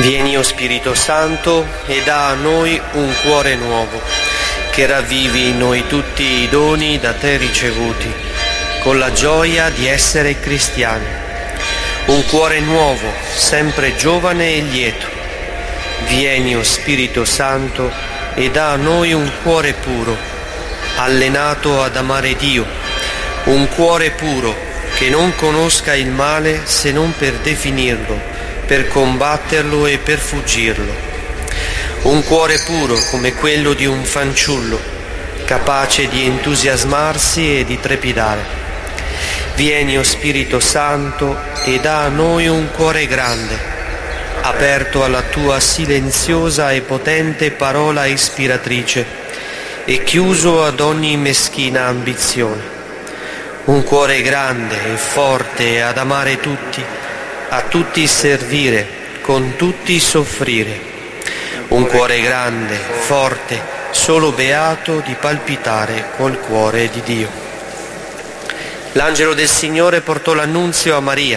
Vieni, o Spirito Santo, e dà a noi un cuore nuovo, che ravvivi in noi tutti i doni da te ricevuti, con la gioia di essere cristiani. Un cuore nuovo, sempre giovane e lieto. Vieni, o Spirito Santo, e dà a noi un cuore puro, allenato ad amare Dio, un cuore puro che non conosca il male se non per definirlo, per combatterlo e per fuggirlo. Un cuore puro come quello di un fanciullo, capace di entusiasmarsi e di trepidare. Vieni, o Spirito Santo, e dà a noi un cuore grande, aperto alla tua silenziosa e potente parola ispiratrice e chiuso ad ogni meschina ambizione. Un cuore grande e forte ad amare tutti, a tutti servire, con tutti soffrire. Un cuore grande, forte, solo beato di palpitare col cuore di Dio. L'angelo del Signore portò l'annunzio a Maria.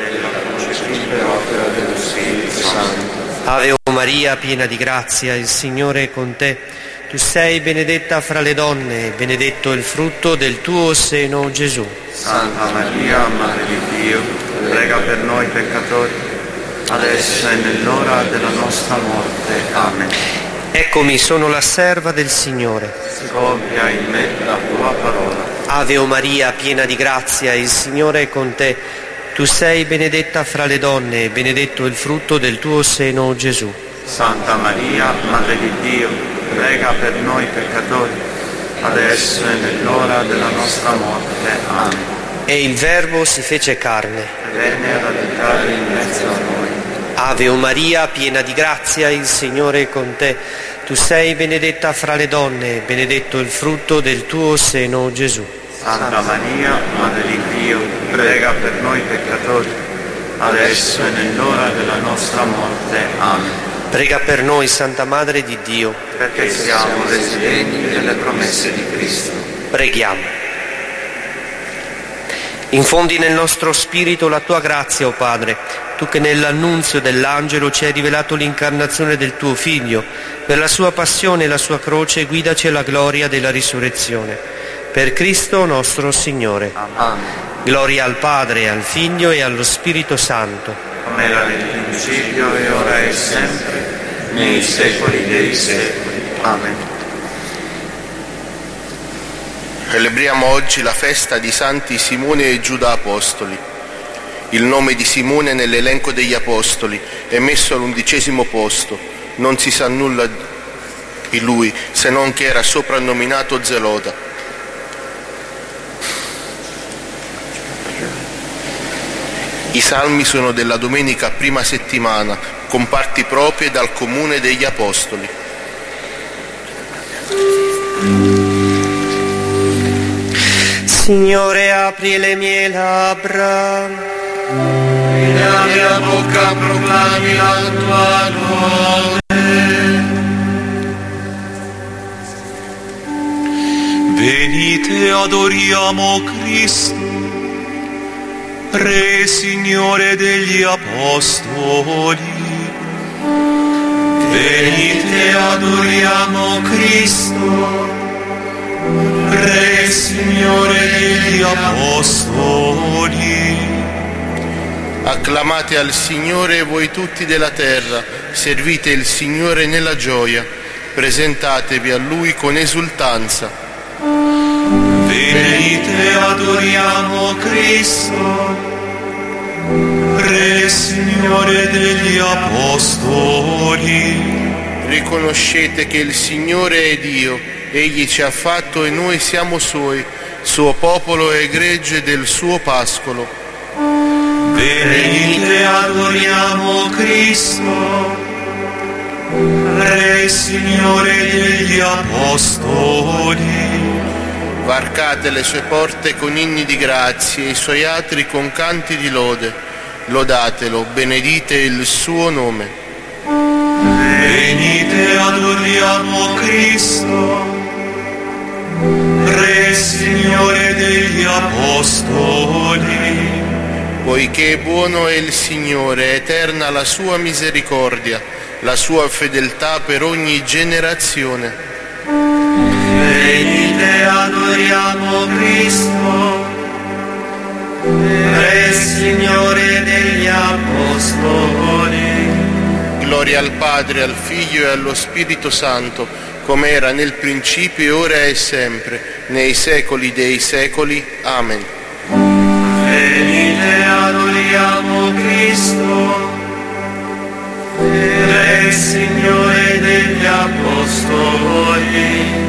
Ave Maria, piena di grazia, il Signore è con te. Tu sei benedetta fra le donne, e benedetto il frutto del tuo seno, Gesù. Santa Maria, Madre di Dio, prega per noi peccatori, adesso e nell'ora della nostra morte. Amen. Eccomi, sono la serva del Signore. Si compia in me la tua parola. Ave Maria, piena di grazia, il Signore è con te. Tu sei benedetta fra le donne, e benedetto il frutto del tuo seno, Gesù. Santa Maria, Madre di Dio, prega per noi peccatori, adesso e nell'ora della nostra morte. Amen. E il Verbo si fece carne. Venne ad abitare in mezzo a noi. Ave Maria, piena di grazia, il Signore è con te. Tu sei benedetta fra le donne, e benedetto il frutto del tuo seno, Gesù. Santa Maria, Madre di Dio, prega per noi peccatori, adesso e nell'ora della nostra morte. Amen. Prega per noi, Santa Madre di Dio, perché siamo resi degni delle promesse di Cristo. Preghiamo. Infondi nel nostro spirito la tua grazia, o Padre, tu che nell'annunzio dell'angelo ci hai rivelato l'incarnazione del tuo Figlio. Per la sua passione e la sua croce guidaci alla gloria della risurrezione. Per Cristo nostro Signore. Amen. Gloria al Padre, al Figlio e allo Spirito Santo. Come era nel principio e ora e sempre, nei secoli dei secoli. Amen. Celebriamo oggi la festa di Santi Simone e Giuda Apostoli. Il nome di Simone nell'elenco degli Apostoli è messo all'11° posto. Non si sa nulla di lui, se non che era soprannominato Zelota. I salmi sono della domenica prima settimana, con parti proprie dal comune degli Apostoli. Signore, apri le mie labbra, e la mia bocca proclami la tua lode. Venite, adoriamo Cristo, Re Signore degli Apostoli. Venite, adoriamo Cristo, Re Signore degli Apostoli. Acclamate al Signore voi tutti della terra, servite il Signore nella gioia, presentatevi a Lui con esultanza. Venite, adoriamo Cristo, Re Signore degli Apostoli. Riconoscete che il Signore è Dio, Egli ci ha fatto e noi siamo Suoi, suo popolo e gregge del suo pascolo. Venite, adoriamo Cristo, Re Signore degli Apostoli. Varcate le sue porte con inni di grazie e i suoi atri con canti di lode. Lodatelo, benedite il suo nome. Venite, adoriamo Cristo, Re Signore degli Apostoli. Poiché buono è il Signore, eterna la sua misericordia, la sua fedeltà per ogni generazione. Venite, adoriamo Cristo, Re Signore degli Apostoli. Gloria al Padre, al Figlio e allo Spirito Santo, come era nel principio, ora e sempre, nei secoli dei secoli. Amen. Venite, adoriamo Cristo, Re Signore degli Apostoli.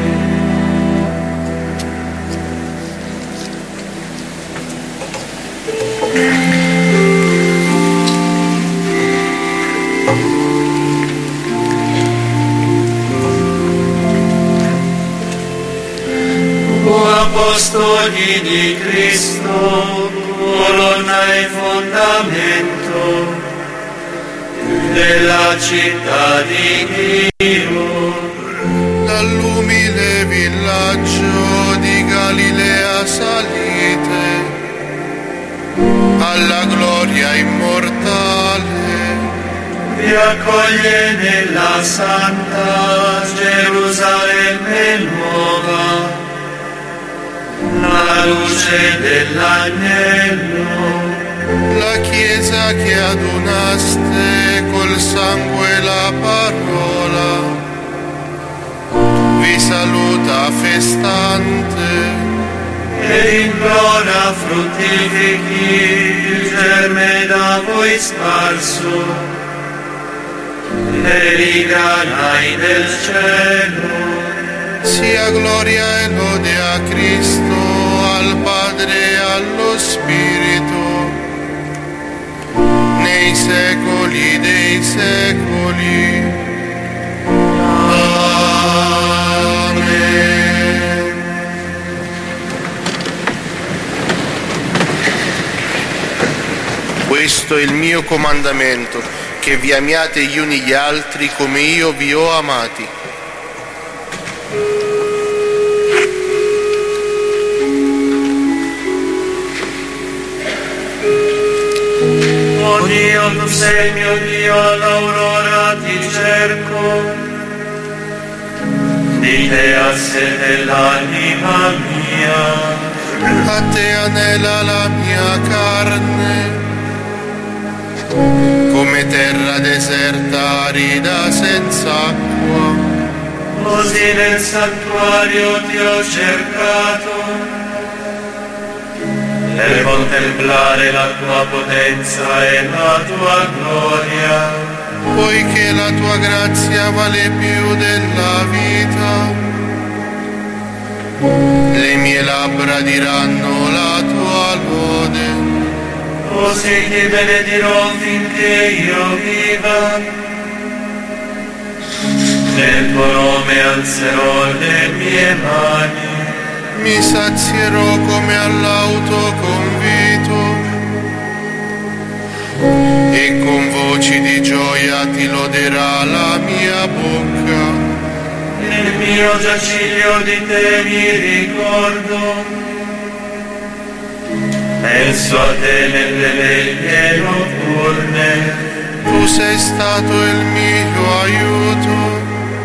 Apostoli di Cristo, colonna e fondamento della città di Dio. Dall'umile villaggio di Galilea salite alla gloria immortale. Vi accoglie nella santa Gerusalemme nuova la luce dell'agnello. La Chiesa che adunaste col sangue e la parola vi saluta festante e implora fruttifichi il germe da voi sparso per i granai del cielo. Sia gloria e lode a Cristo, al Padre e allo Spirito, nei secoli dei secoli. Amen. Questo è il mio comandamento, che vi amiate gli uni gli altri come io vi ho amati. Oh Dio, tu sei mio Dio, all'aurora ti cerco, di te ha sete l'anima mia. A te anela la mia carne, come terra deserta arida senza acqua. Così nel santuario ti ho cercato, per contemplare la tua potenza e la tua gloria. Poiché la tua grazia vale più della vita, le mie labbra diranno la tua lode. Così ti benedirò finché io viva, nel tuo nome alzerò le mie mani. Mi sazierò come all'autoconvito e con voci di gioia ti loderà la mia bocca. Nel mio giaciglio di te mi ricordo, penso a te nelle veglie notturne. Tu sei stato il mio aiuto,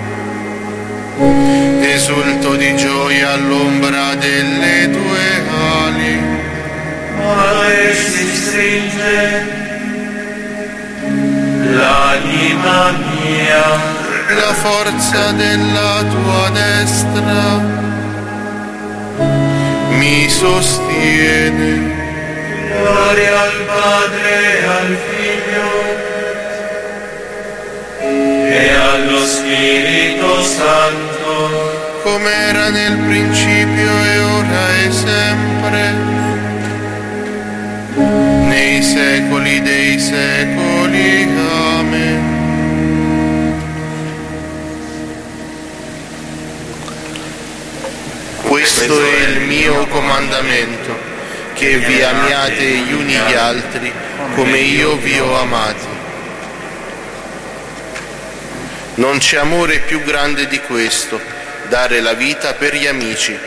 esulto di gioia all'ombra delle tue ali. Ma si stringe l'anima mia, La forza della tua destra mi sostiene. gloria al Padre e al Figlio e allo Spirito Santo, come era nel principio e ora e sempre, nei secoli dei secoli. Amen. Questo è il mio comandamento, che vi amiate gli uni gli altri come io vi ho amati. Non c'è amore più grande di questo, dare la vita per gli amici.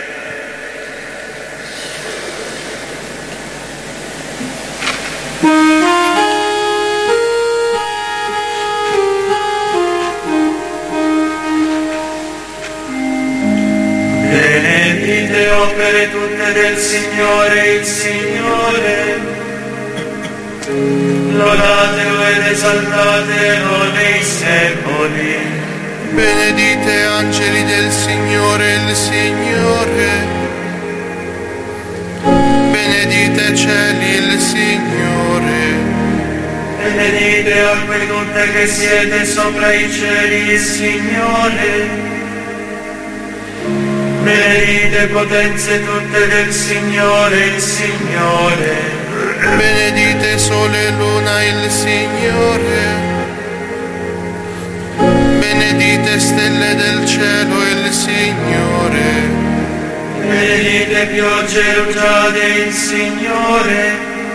Benedite opere tutte del Signore, il Signore. Lodatelo ed esaltatelo nei secoli. Benedite angeli del Signore, il Signore. Benedite cieli, il Signore. Benedite acque tutte che siete sopra i cieli, il Signore. Benedite potenze tutte del Signore, il Signore. Benedite sole e luna, il Signore. Benedite stelle del cielo, il Signore. Benedite piogge e rugiade, il Signore.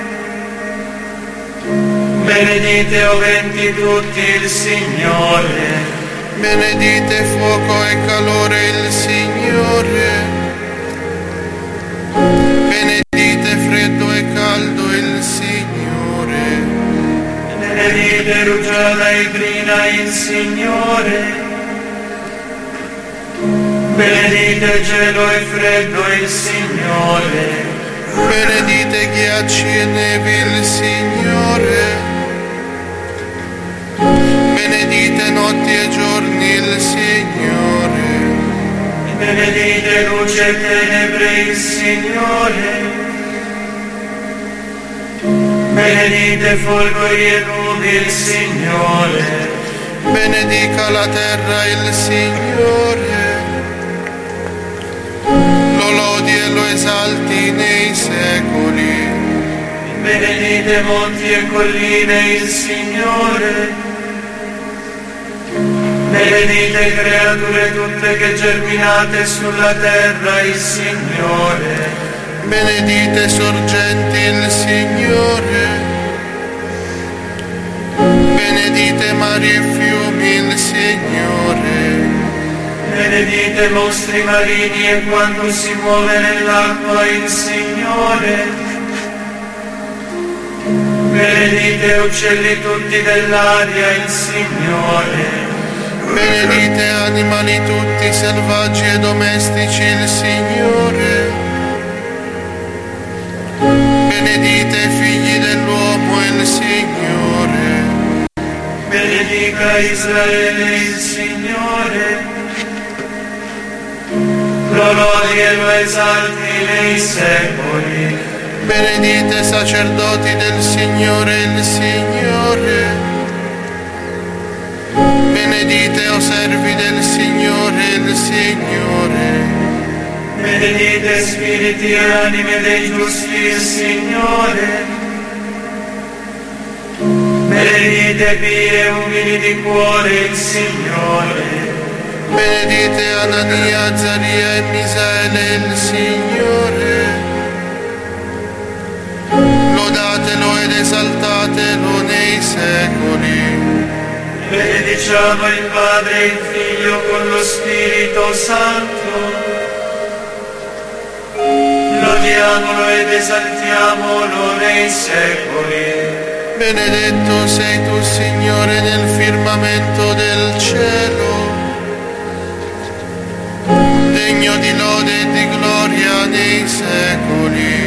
Benedite o venti tutti, il Signore. Benedite fuoco e calore, il Signore. Benedite freddo e caldo, il Signore. Benedite rugiada e brina, il Signore. Benedite gelo e freddo, il Signore. Benedite ghiacci e nevi, il Signore. Benedite notti e giorni, il Signore. Benedite luce e tenebre, il Signore. Benedite folgori e nubi, il Signore. Benedica la terra, il Signore. Lo lodi e lo esalti nei secoli. Benedite monti e colline, il Signore. Benedite creature tutte che germinate sulla terra, il Signore. Benedite sorgenti, il Signore. Benedite mari e fiumi, il Signore. Benedite mostri marini e quanto si muove nell'acqua, il Signore. Benedite uccelli tutti dell'aria, il Signore. Benedite animali tutti selvaggi e domestici, il Signore. Benedite figli dell'uomo, il Signore. Benedica Israele, il Signore. Lo lodi e lo esalti nei secoli. Benedite sacerdoti del Signore, il Signore. Benedite o servi del Signore, il Signore. Benedite spiriti e anime dei giusti, il Signore. Benedite pie e umili di cuore, il Signore. Benedite Anania, Azaria e Misaele, il Signore. Lodatelo ed esaltatelo nei secoli. Benediciamo il Padre e il Figlio con lo Spirito Santo. Lodiamolo ed esaltiamolo nei secoli. Benedetto sei tu, Signore, nel firmamento del cielo. Degno di lode e di gloria nei secoli.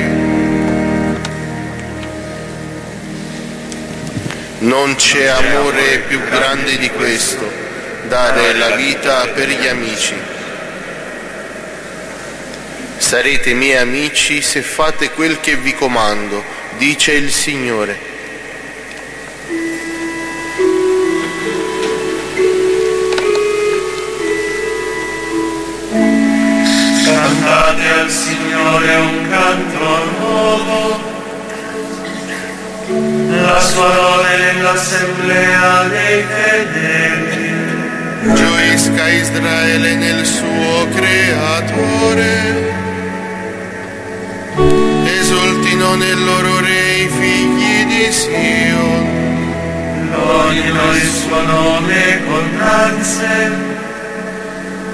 Non c'è amore più grande di questo, dare la vita per gli amici. Sarete miei amici se fate quel che vi comando, dice il Signore. Cantate al Signore un canto nuovo. La sua lode nell'assemblea dei fedeli. Gioisca Israele nel suo Creatore. Esultino nel loro Re i figli di Sion. Lodino il suo nome con danze.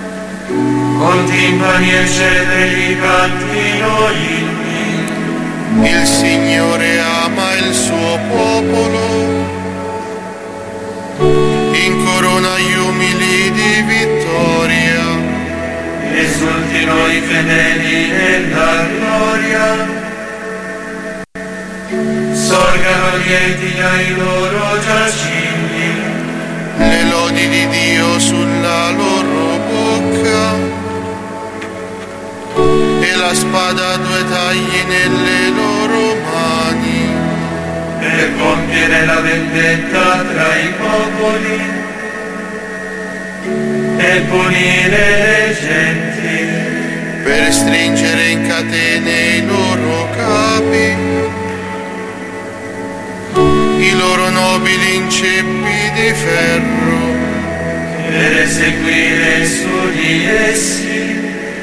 Con timpani e cedri gli cantino inni. Il Signore ama il suo popolo, incorona gli umili di vittoria. Esultino i fedeli nella gloria, sorgano lieti ai loro giacigli. Le lodi di Dio sulla loro bocca e la spada a due tagli nelle loro mani. Per compiere la vendetta tra i popoli e punire le genti. Per stringere in catene i loro capi, i loro nobili in ceppi di ferro. Per eseguire su di essi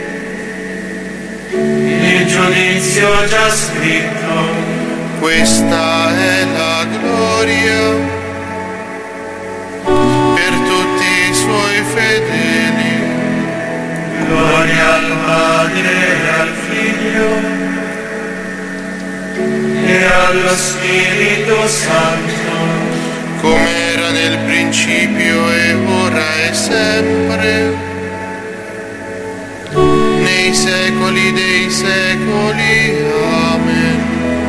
il giudizio già scritto. Questa è la gloria per tutti i suoi fedeli. Gloria al Padre e al Figlio e allo Spirito Santo, come era nel principio e ora e sempre, nei secoli dei secoli. Amen.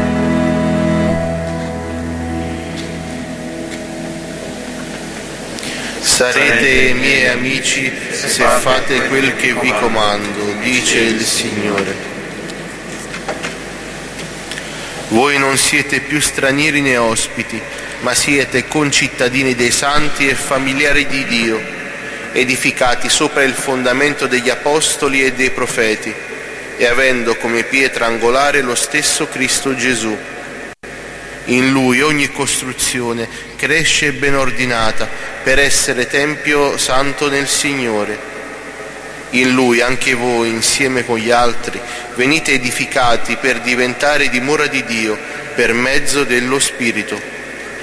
Sarete miei amici se fate quel che vi comando, dice il Signore. Voi non siete più stranieri né ospiti, ma siete concittadini dei santi e familiari di Dio, edificati sopra il fondamento degli apostoli e dei profeti, e avendo come pietra angolare lo stesso Cristo Gesù. In Lui ogni costruzione cresce ben ordinata per essere tempio santo nel Signore. In Lui anche voi, insieme con gli altri, venite edificati per diventare dimora di Dio per mezzo dello Spirito.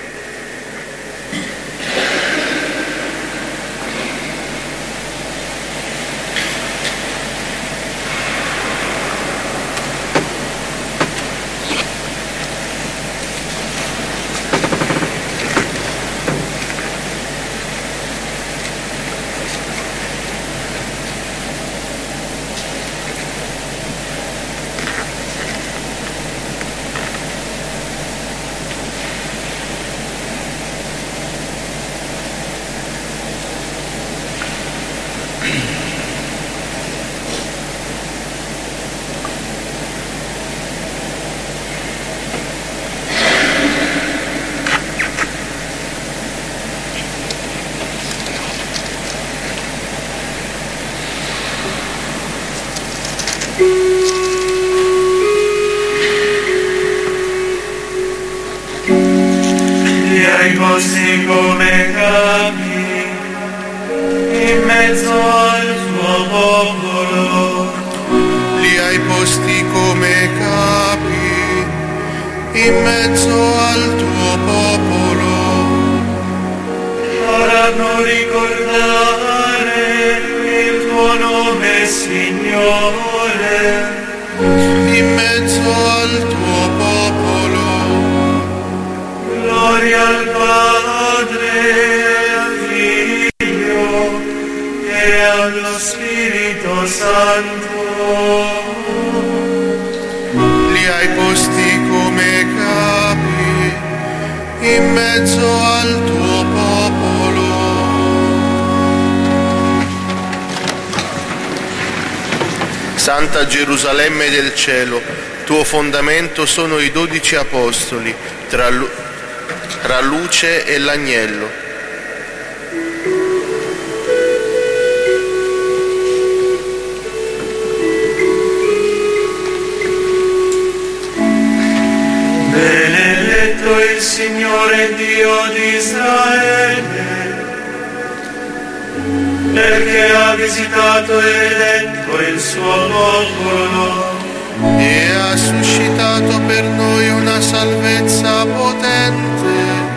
Posti come capi in mezzo al tuo popolo. Li hai posti come capi in mezzo al tuo popolo. Faranno ricordare il tuo nome, Signore, in mezzo al tuo popolo. Gloria al Padre, al Figlio e allo Spirito Santo. Li hai posti come capi in mezzo al tuo popolo. Santa Gerusalemme del cielo, tuo fondamento sono i 12 apostoli, tra luce e l'agnello. Benedetto il Signore Dio di Israele, perché ha visitato e eletto il suo popolo e ha suscitato per noi una salvezza potente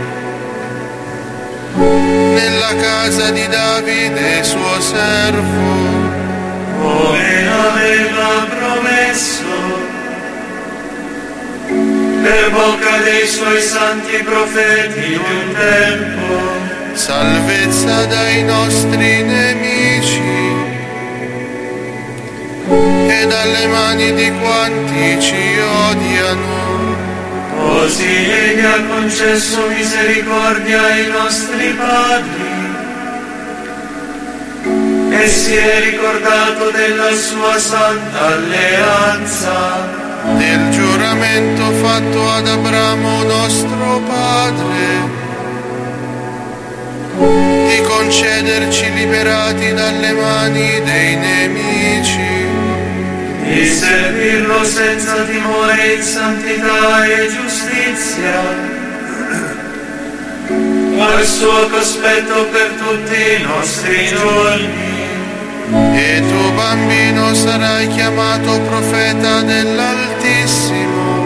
nella casa di Davide suo servo, come aveva promesso, per bocca dei suoi santi profeti di un tempo. Salvezza dai nostri nemici e dalle mani di quanti ci odiano. Così Egli ha concesso misericordia ai nostri padri e si è ricordato della sua santa alleanza, del giuramento fatto ad Abramo nostro padre, di concederci liberati dalle mani dei nemici, di servirlo senza timore in santità e giustizia, al suo cospetto per tutti i nostri giorni. E tu, bambino, sarai chiamato profeta dell'Altissimo,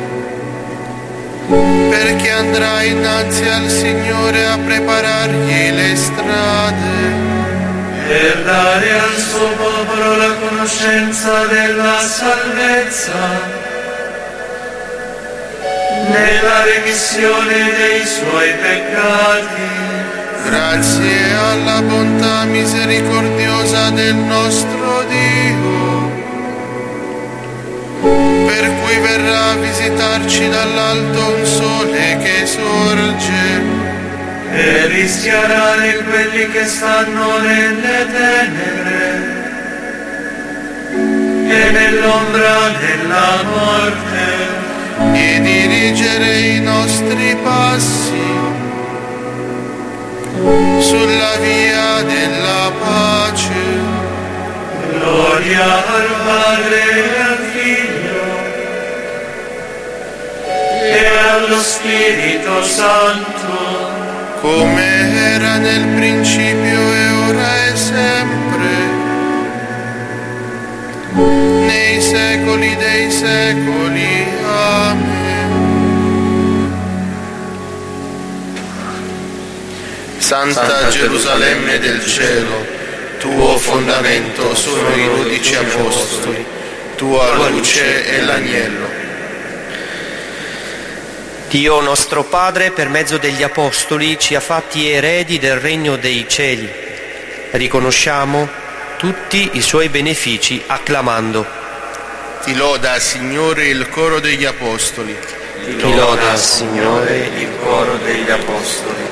perché andrai innanzi al Signore a preparargli le strade, per dare al suo popolo la conoscenza della salvezza, nella remissione dei suoi peccati, grazie alla bontà misericordiosa del nostro Dio, per cui verrà a visitarci dall'alto un sole che sorge, e rischiarare quelli che stanno nelle tenebre e nell'ombra della morte, e dirigere i nostri passi sulla via della pace. Gloria al Padre e al Figlio e allo Spirito Santo, come era nel principio e ora e sempre, nei secoli dei secoli. Amen. Santa Gerusalemme del cielo, tuo fondamento sono i 12 apostoli, tua luce è l'agnello. Dio nostro Padre, per mezzo degli Apostoli, ci ha fatti eredi del regno dei cieli. Riconosciamo tutti i suoi benefici acclamando. Ti loda, Signore, il coro degli Apostoli. Ti loda, Signore, il coro degli Apostoli.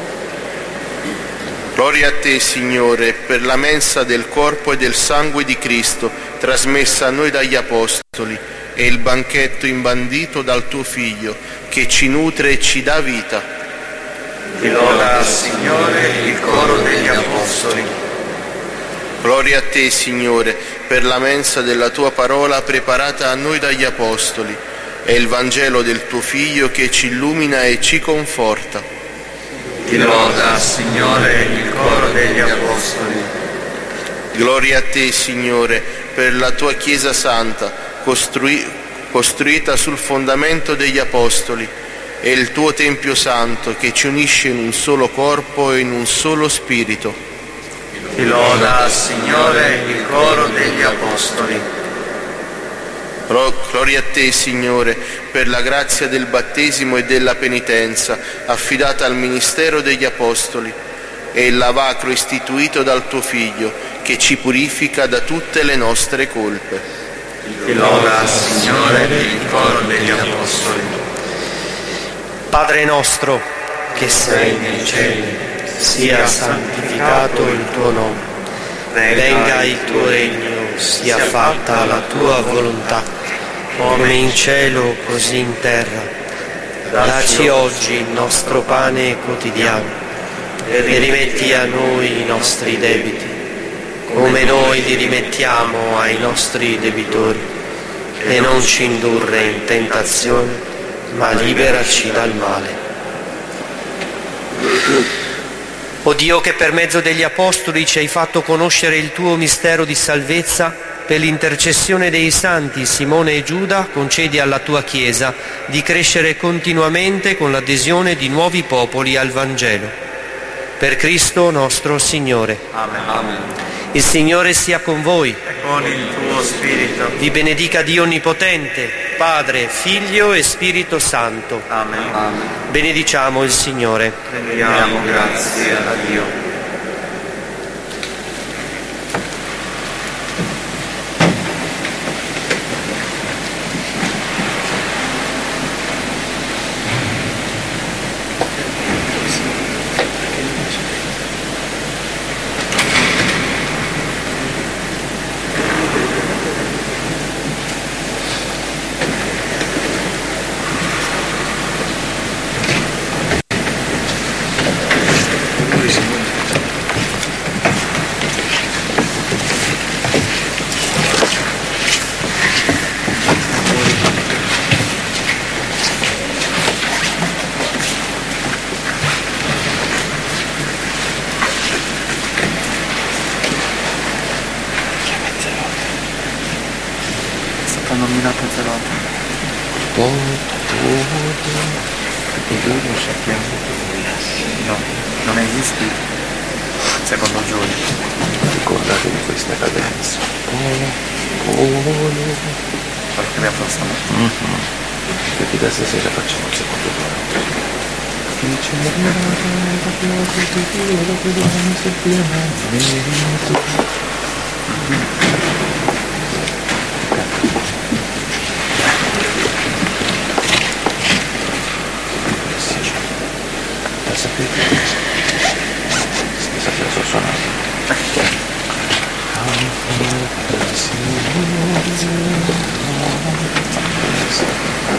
Gloria a te, Signore, per la mensa del corpo e del sangue di Cristo, trasmessa a noi dagli Apostoli, e il banchetto imbandito dal tuo Figlio, che ci nutre e ci dà vita. Ti loda, Signore, il coro degli Apostoli. Gloria a te, Signore, per la mensa della tua parola preparata a noi dagli Apostoli, e il Vangelo del tuo Figlio che ci illumina e ci conforta. Ti loda, Signore, il coro degli Apostoli. Gloria a te, Signore, per la tua Chiesa Santa, costruita sul fondamento degli Apostoli, e il tuo Tempio Santo che ci unisce in un solo corpo e in un solo spirito. Ti loda, Signore, il coro degli Apostoli. Gloria a te, Signore, per la grazia del battesimo e della penitenza, affidata al ministero degli Apostoli, e il lavacro istituito dal tuo Figlio, che ci purifica da tutte le nostre colpe. Ti loda, Signore, il coro degli Apostoli. Padre nostro, che sei nei cieli, sia santificato il tuo nome. Venga il tuo regno, sia fatta la tua volontà, come in cielo così in terra. Dacci oggi il nostro pane quotidiano e rimetti a noi i nostri debiti, come noi li rimettiamo ai nostri debitori, e non ci indurre in tentazione, ma liberaci dal male. O Dio, che per mezzo degli Apostoli ci hai fatto conoscere il tuo mistero di salvezza, per l'intercessione dei santi Simone e Giuda, concedi alla tua Chiesa di crescere continuamente con l'adesione di nuovi popoli al Vangelo. Per Cristo nostro Signore. Amen. Il Signore sia con voi. E con il tuo spirito. Vi benedica Dio Onnipotente, Padre, Figlio e Spirito Santo. Amen. Benediciamo il Signore. Rendiamo grazie a Dio. Nominato Zelota. E noi lo sappiamo. No, non esiste secondo Giulio. Ricordate di questa cadenza. Perché abbiamo fatto Perché da stasera facciamo il secondo brano. Sapete la sua suonata.